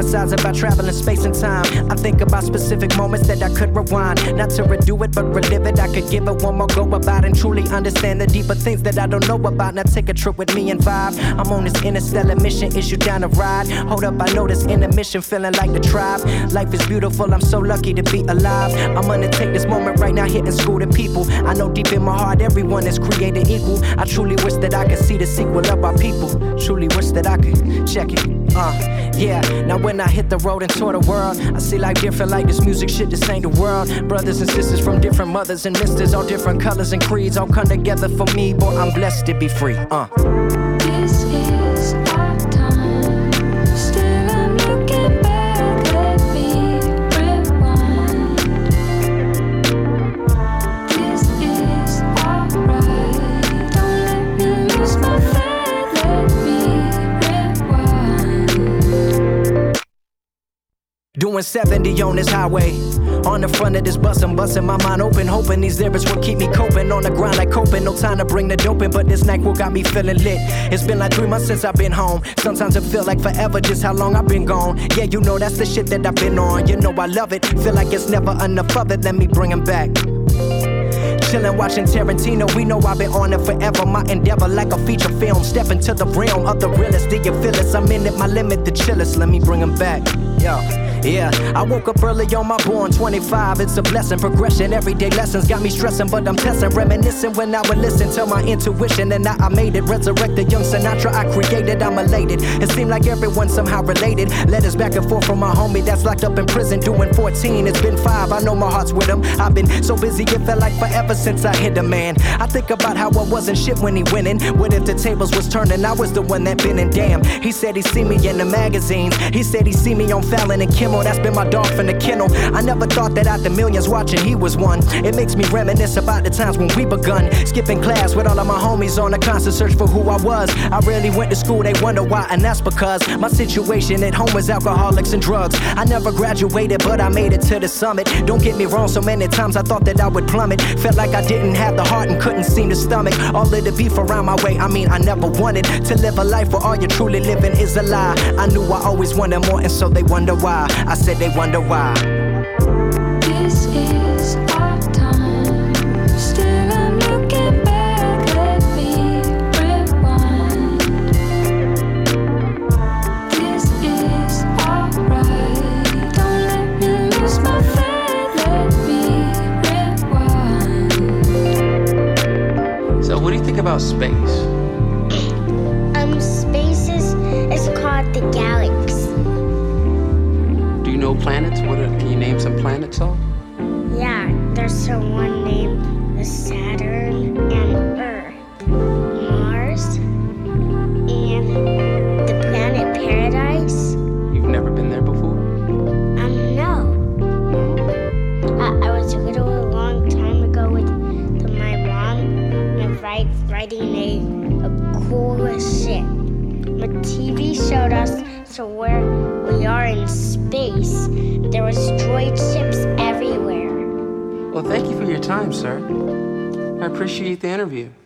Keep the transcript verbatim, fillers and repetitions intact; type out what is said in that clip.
fantasize about traveling space and time. I think about specific moments that I could rewind. Not to redo it, but relive it. I could give it one more go about and truly understand the deeper things that I don't know about. Now take a trip with me and vibe. I'm on this interstellar mission, issue down the ride. Hold up, I know this intermission, feeling like the tribe. Life is beautiful, I'm so lucky to be alive. I'm gonna take this moment right now, hitting school to people. I know deep in my heart everyone is created equal. I truly wish that I could see the sequel of our people. Truly wish that I could check it. Uh, yeah, now when I hit the road and tour the world, I see life different like this music shit, this ain't the world. Brothers and sisters from different mothers and misters, all different colors and creeds, all come together for me. Boy, I'm blessed to be free. Uh. This is our time. Still I'm looking back, let me rewind. This is alright. Don't let me lose my faith, let me rewind. Doing seventy on this highway. On the front of this bus, I'm busting my mind open, hoping these lyrics will keep me coping. On the grind like coping, no time to bring the dope in, but this night will got me feeling lit. It's been like three months since I've been home. Sometimes it feel like forever, just how long I've been gone. Yeah, you know that's the shit that I've been on. You know I love it, feel like it's never enough of it. Let me bring 'em back. Chillin', watching Tarantino, we know I've been on it forever. My endeavor like a feature film, step into the realm of the realest. Do you feel it? I'm in it, my limit, the chillest. Let me bring 'em back. Yo. Yeah, I woke up early on my born twenty-five. It's a blessing, progression, everyday lessons got me stressing, but I'm testing, reminiscing when I would listen to my intuition, and now I made it. Resurrect the young Sinatra I created. I'm elated. It seemed like everyone somehow related. Letters back and forth from my homie that's locked up in prison, doing fourteen. It's been five. I know my heart's with him. I've been so busy it felt like forever since I hit a man. I think about how I wasn't shit when he winning. What if the tables was turning? I was the one that been in. Damn. He said he see me in the magazines. He said he see me on Fallon and Kimmel. That's been my dog from the kennel. I never thought that out the millions watching he was one. It makes me reminisce about the times when we begun. Skipping class with all of my homies on a constant search for who I was. I rarely went to school, they wonder why, and that's because my situation at home was alcoholics and drugs. I never graduated, but I made it to the summit. Don't get me wrong, so many times I thought that I would plummet. Felt like I didn't have the heart and couldn't seem to stomach all of the beef around my way. I mean, I never wanted to live a life where all you're truly living is a lie. I knew I always wanted more, and so they wonder why. I said they wonder why. This is our time. Still I'm looking back, let me rewind. This is alright. Don't let me lose my faith, let me rewind. So what do you think about space? Um, space is, is called the galaxy. Do you know planets? What are, can you name some planets off? Yeah, there's a one named Saturn and Earth, Mars, and the planet Paradise. You've never been there before? Um, no. I, I was a little a long time ago with the, my mom and ride, riding a, a cool ship. The T V showed us so where we are in space. There was droid ships everywhere. Well, thank you for your time, sir. I appreciate the interview.